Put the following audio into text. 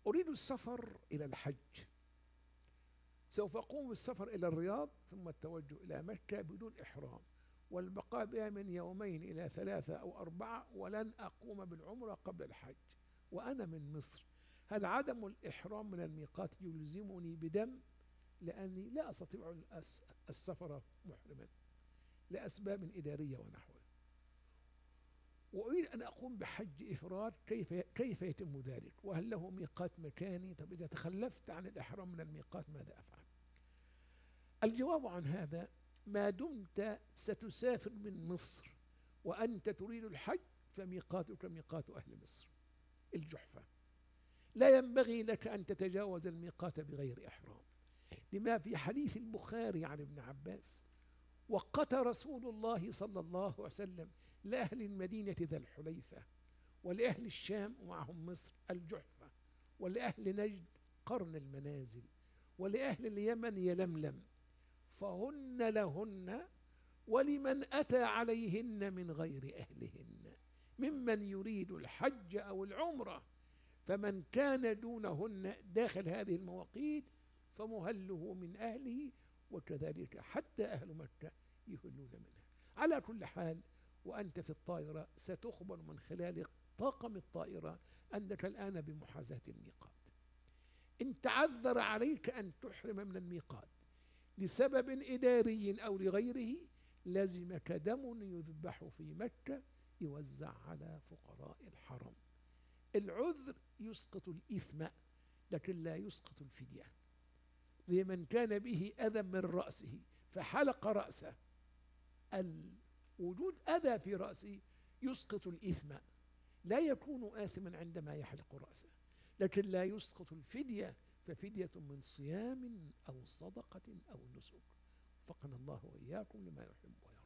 أريد السفر إلى الحج، سوف أقوم بالسفر إلى الرياض ثم التوجه إلى مكة بدون إحرام، والبقاء بها من يومين إلى 3 أو 4، ولن أقوم بالعمرة قبل الحج وأنا من مصر. هل عدم الإحرام من الميقات يلزمني بدم؟ لأني لا أستطيع السفر محرما لأسباب إدارية ونحوه، وأريد أن أقوم بحج إفراد. كيف يتم ذلك؟ وهل له ميقات مكاني؟ طب إذا تخلفت عن الإحرام من الميقات ماذا أفعل؟ الجواب عن هذا: ما دمت ستسافر من مصر وأنت تريد الحج فميقاتك ميقات أهل مصر الجحفة، لا ينبغي لك أن تتجاوز الميقات بغير إحرام، لما في حديث البخاري عن ابن عباس: وقت رسول الله صلى الله عليه وسلم لأهل المدينة ذا الحليفة، ولأهل الشام ومعهم مصر الجحفة، ولأهل نجد قرن المنازل، ولأهل اليمن يلملم، فهن لهن ولمن أتى عليهن من غير أهلهن ممن يريد الحج أو العمرة، فمن كان دونهن داخل هذه المواقيت فمهله من أهله، وكذلك حتى أهل مكة يهلون منها. على كل حال، وأنت في الطائرة ستخبر من خلال طاقم الطائرة أنك الآن بمحاذاة الميقات. إن تعذر عليك أن تحرم من الميقات لسبب إداري أو لغيره، لزمك دم يذبح في مكة يوزع على فقراء الحرم. العذر يسقط الإثم لكن لا يسقط الفدية. زي من كان به أذى من رأسه فحلق رأسه، وجود أذى في رأسه يسقط الإثم، لا يكون آثما عندما يحلق رأسه، لكن لا يسقط الفدية، ففدية من صيام أو صدقة أو نسك. وفقنا الله وإياكم لما يحب ويرضى.